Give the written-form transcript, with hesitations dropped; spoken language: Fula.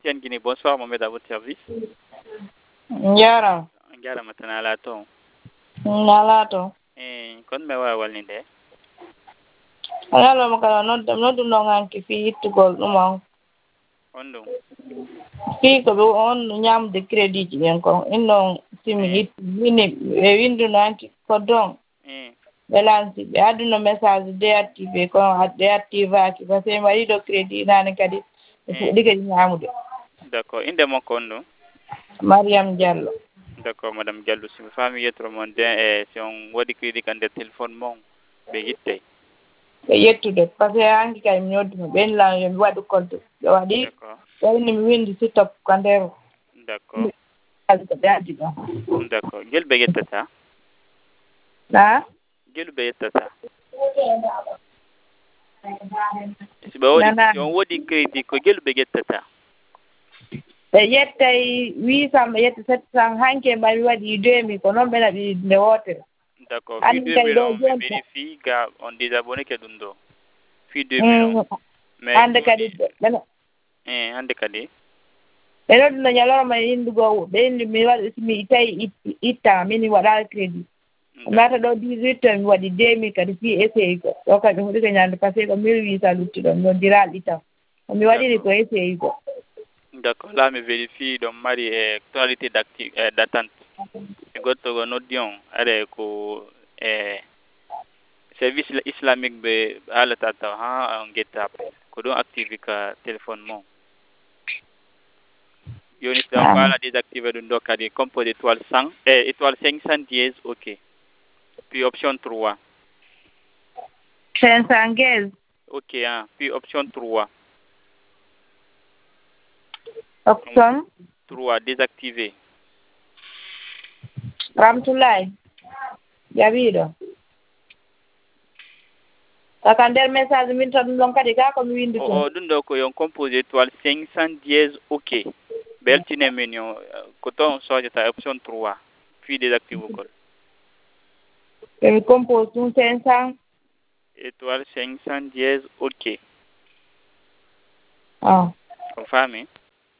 Tian Guinée, bonsoir, Mohamed, à votre service. Njara. Njara matana lato. Nalato. Kon me wa walni de. Ala makala no dum no nganki fi ittugol dum on. Ondo. Fi ko do on nyam de credit yen ko inno simi it mini e windu nanki ko don. Balance be aduna message deactive ko deactive ki parce que mari do credit nane kadi diga nyamude. D'accord, inde mo kondo. Mariam Diallo. D'accord, madame Diallo, si mi fami yetro mon den e si on wadi credit kan de téléphone mon be yitte. Be yettude parce que angi kay mi noddu ben la yo wadu compte wadi wani mi windi si top kandero. D'accord. D'accord. D'accord. Gel be yettata? Na? Gel be yettata? Si ba wadi si on wadi credit ko gel be yettata? Be yettay 800 be yetta 700 hanke mari wadi 2000 ko non bena bi ne wote. D'accord. Fi 2000 on vérifie ga on désabonné ke dundo. Fi 2000 mais ande kadi bena ande kadi eno dina nyaloro ma indugo be indi mi wadi mi tay itta mini wada credit mata do 18 mi wadi 2000 kadi fi essay ko o kadi hudi ko nyande passé ko 1800 lutti do no diral itta mi wadi ko essay ko. D'accord, là me vérifie donc mari qualité d'attente. E gotto go noddion are ko service islamique be ala tata ha on getta ko don active ka téléphone mon. Yoni si on va la désactiver dun do kadi composé étoile 100 étoile 510 OK. Puis option 3. 515. OK hein, puis option 3. Option 3 désactiver. Ramtulai. Jabido. Akander message min tan lon kadi ka ko mi windi to. Dun do ko yon composé étoile 510 OK. Beltine menu coton sojata option 3 puis désactive ko. Et compose 500 étoile 510 OK. Ah. Confirmé.